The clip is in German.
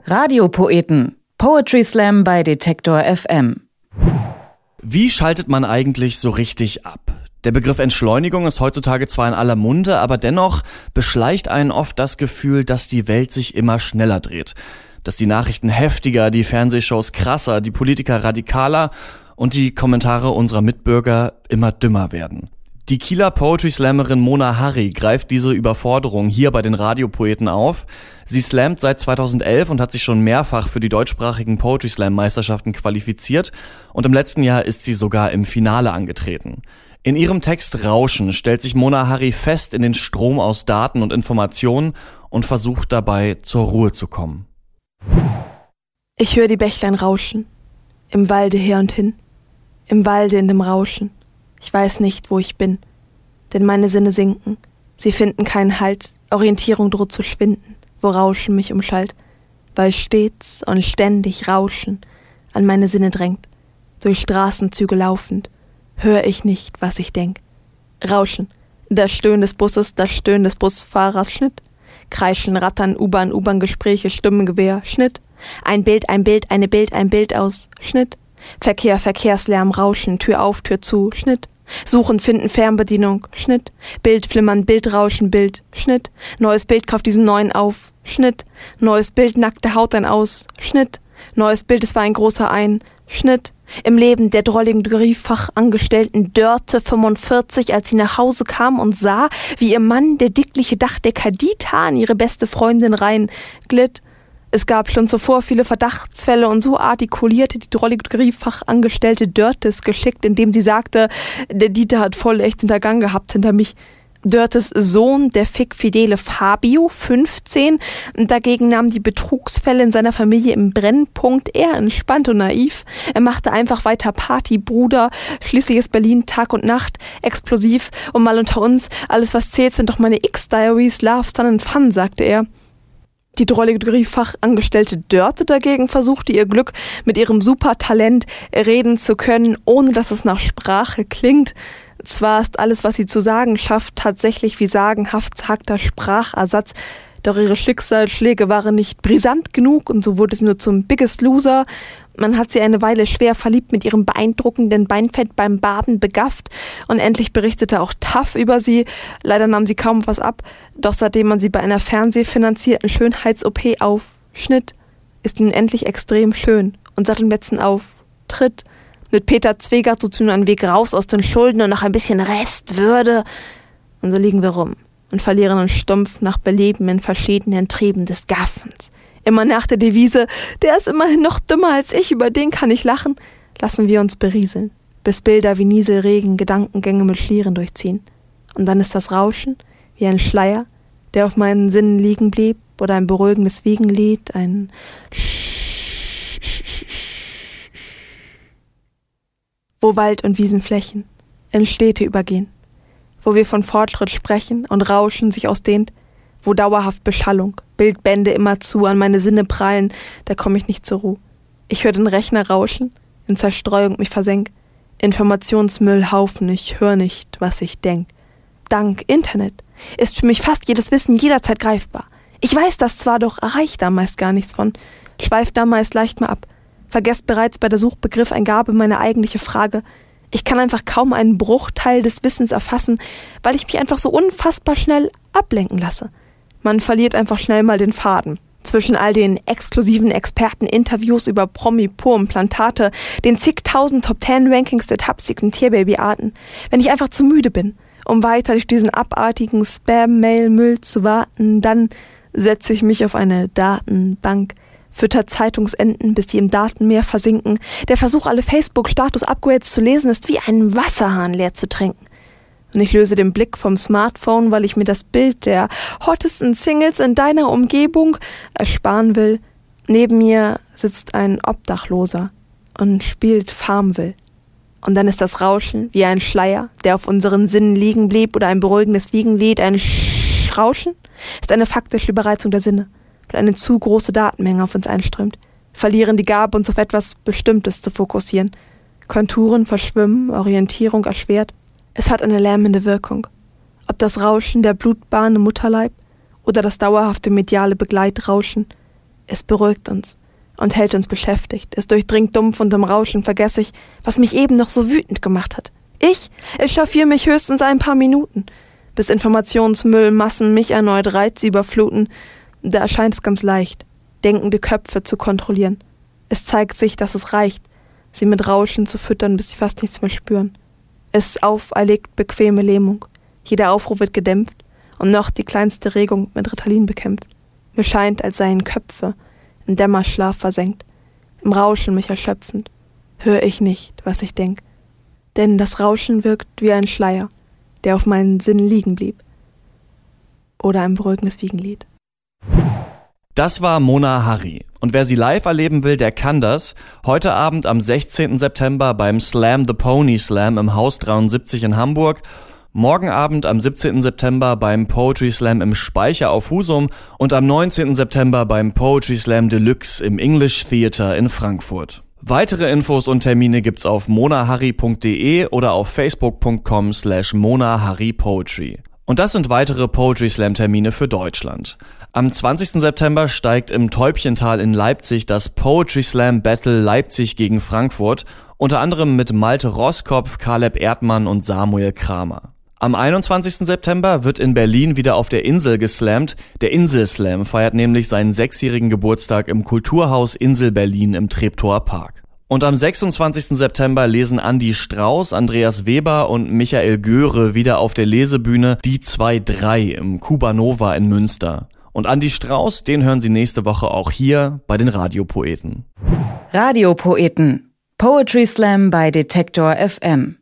Radiopoeten. Poetry Slam bei Detektor FM. Wie schaltet man eigentlich so richtig ab? Der Begriff Entschleunigung ist heutzutage zwar in aller Munde, aber dennoch beschleicht einen oft das Gefühl, dass die Welt sich immer schneller dreht. Dass die Nachrichten heftiger, die Fernsehshows krasser, die Politiker radikaler und die Kommentare unserer Mitbürger immer dümmer werden. Die Kieler Poetry Slammerin Mona Harry greift diese Überforderung hier bei den Radiopoeten auf. Sie slammt seit 2011 und hat sich schon mehrfach für die deutschsprachigen Poetry Slam Meisterschaften qualifiziert und im letzten Jahr ist sie sogar im Finale angetreten. In ihrem Text Rauschen stellt sich Mona Harry fest in den Strom aus Daten und Informationen und versucht dabei zur Ruhe zu kommen. Ich höre die Bächlein rauschen, im Walde her und hin, im Walde in dem Rauschen. Ich weiß nicht, wo ich bin, denn meine Sinne sinken. Sie finden keinen Halt, Orientierung droht zu schwinden, wo Rauschen mich umschallt, weil stets und ständig Rauschen an meine Sinne drängt. Durch Straßenzüge laufend, höre ich nicht, was ich denk. Rauschen, das Stöhnen des Busses, das Stöhnen des Busfahrers, Schnitt. Kreischen, Rattern, U-Bahn-Gespräche, Stimmengewehr, Schnitt. Ein Bild, ein Bild aus, Schnitt. Verkehr, Verkehrslärm, Rauschen, Tür auf, Tür zu, Schnitt. Suchen, finden, Fernbedienung, Schnitt. Bild flimmern, Bild rauschen, Bild, Schnitt. Neues Bild kauft diesen neuen auf, Schnitt. Neues Bild, nackte Haut ein aus, Schnitt. Neues Bild, es war ein großer Ein, Schnitt. Im Leben der drolligen Brieffachangestellten Dörte 45, als sie nach Hause kam und sah, wie ihr Mann, der dickliche Dachdecker Dieter, an ihre beste Freundin rein glitt. Es gab schon zuvor viele Verdachtsfälle und so artikulierte die drollige Brieffachangestellte Dörtes geschickt, indem sie sagte, der Dieter hat voll echt Hintergang gehabt hinter mich. Dörtes Sohn, der fickfidele Fabio, 15, dagegen nahm die Betrugsfälle in seiner Familie im Brennpunkt eher entspannt und naiv. Er machte einfach weiter Party, Bruder, schließlich ist Berlin Tag und Nacht, explosiv und mal unter uns, alles was zählt sind doch meine X-Diaries, Love, Sun and Fun, sagte er. Die drollige Brieffachangestellte Dörte dagegen versuchte ihr Glück mit ihrem Supertalent reden zu können, ohne dass es nach Sprache klingt. Zwar ist alles, was sie zu sagen schafft, tatsächlich wie sagenhaft zagter Sprachersatz, doch ihre Schicksalsschläge waren nicht brisant genug und so wurde sie nur zum Biggest Loser. Man hat sie eine Weile schwer verliebt mit ihrem beeindruckenden Beinfett beim Baden begafft und endlich berichtete auch TAF über sie. Leider nahm sie kaum was ab, doch seitdem man sie bei einer fernsehfinanzierten Schönheits-OP aufschnitt, ist nun endlich extrem schön und Sattelmetzen auftritt. Mit Peter Zwegert sucht sie nun einen Weg raus aus den Schulden und noch ein bisschen Restwürde. Und so liegen wir rum und verlieren uns stumpf nach Beleben in verschiedenen Trieben des Gaffens. Immer nach der Devise, der ist immerhin noch dümmer als ich, über den kann ich lachen, lassen wir uns berieseln, bis Bilder wie Nieselregen Gedankengänge mit Schlieren durchziehen. Und dann ist das Rauschen wie ein Schleier, der auf meinen Sinnen liegen blieb, oder ein beruhigendes Wiegenlied, ein wo Wald und Wiesenflächen in Städte übergehen, wo wir von Fortschritt sprechen und Rauschen sich ausdehnt, wo dauerhaft Beschallung, Bildbände immerzu an meine Sinne prallen, da komme ich nicht zur Ruhe. Ich höre den Rechner rauschen, in Zerstreuung mich versenk, Informationsmüllhaufen, ich höre nicht, was ich denk. Dank Internet ist für mich fast jedes Wissen jederzeit greifbar. Ich weiß das zwar, doch erreicht da meist gar nichts von, schweift da meist leicht mal ab, vergesst bereits bei der Suchbegriffeingabe meine eigentliche Frage. Ich kann einfach kaum einen Bruchteil des Wissens erfassen, weil ich mich einfach so unfassbar schnell ablenken lasse. Man verliert einfach schnell mal den Faden. Zwischen all den exklusiven Experteninterviews über Promi-Pur-Implantate, den zigtausend Top-10-Rankings der tapsigsten Tierbabyarten, wenn ich einfach zu müde bin, um weiter durch diesen abartigen Spam-Mail-Müll zu warten, dann setze ich mich auf eine Datenbank, fütter Zeitungsenden, bis die im Datenmeer versinken. Der Versuch, alle Facebook-Status-Upgrades zu lesen, ist wie einen Wasserhahn leer zu trinken. Und ich löse den Blick vom Smartphone, weil ich mir das Bild der hottesten Singles in deiner Umgebung ersparen will. Neben mir sitzt ein Obdachloser und spielt Farmville. Und dann ist das Rauschen wie ein Schleier, der auf unseren Sinnen liegen blieb, oder ein beruhigendes Wiegenlied, ein Rauschen, ist eine faktische Überreizung der Sinne, weil eine zu große Datenmenge auf uns einströmt, verlieren die Gabe, uns auf etwas Bestimmtes zu fokussieren. Konturen verschwimmen, Orientierung erschwert. Es hat eine lähmende Wirkung. Ob das Rauschen der Blutbahn im Mutterleib oder das dauerhafte mediale Begleitrauschen. Es beruhigt uns und hält uns beschäftigt. Es durchdringt dumpf und im Rauschen vergesse ich, was mich eben noch so wütend gemacht hat. Ich chauffiere mich höchstens ein paar Minuten, bis Informationsmüllmassen mich erneut Reize überfluten. Da erscheint es ganz leicht, denkende Köpfe zu kontrollieren. Es zeigt sich, dass es reicht, sie mit Rauschen zu füttern, bis sie fast nichts mehr spüren. Es auferlegt bequeme Lähmung. Jeder Aufruf wird gedämpft und noch die kleinste Regung mit Ritalin bekämpft. Mir scheint, als seien Köpfe im Dämmerschlaf versenkt, im Rauschen mich erschöpfend. Höre ich nicht, was ich denk. Denn das Rauschen wirkt wie ein Schleier, der auf meinen Sinnen liegen blieb. Oder ein beruhigendes Wiegenlied. Das war Mona Harry. Und wer sie live erleben will, der kann das. Heute Abend am 16. September beim Slam the Pony Slam im Haus 73 in Hamburg. Morgen Abend am 17. September beim Poetry Slam im Speicher auf Husum und am 19. September beim Poetry Slam Deluxe im English Theater in Frankfurt. Weitere Infos und Termine gibt's auf monaharry.de oder auf facebook.com/monaharrypoetry. Und das sind weitere Poetry Slam Termine für Deutschland. Am 20. September steigt im Täubchental in Leipzig das Poetry Slam Battle Leipzig gegen Frankfurt, unter anderem mit Malte Roskopf, Caleb Erdmann und Samuel Kramer. Am 21. September wird in Berlin wieder auf der Insel geslammt. Der Insel-Slam feiert nämlich seinen 6-jährigen Geburtstag im Kulturhaus Insel Berlin im Treptower Park. Und am 26. September lesen Andi Strauß, Andreas Weber und Michael Göre wieder auf der Lesebühne Die 2-3 im Kubanova in Münster. Und Andi Strauß, den hören Sie nächste Woche auch hier bei den Radiopoeten. Radiopoeten. Poetry Slam bei Detektor FM.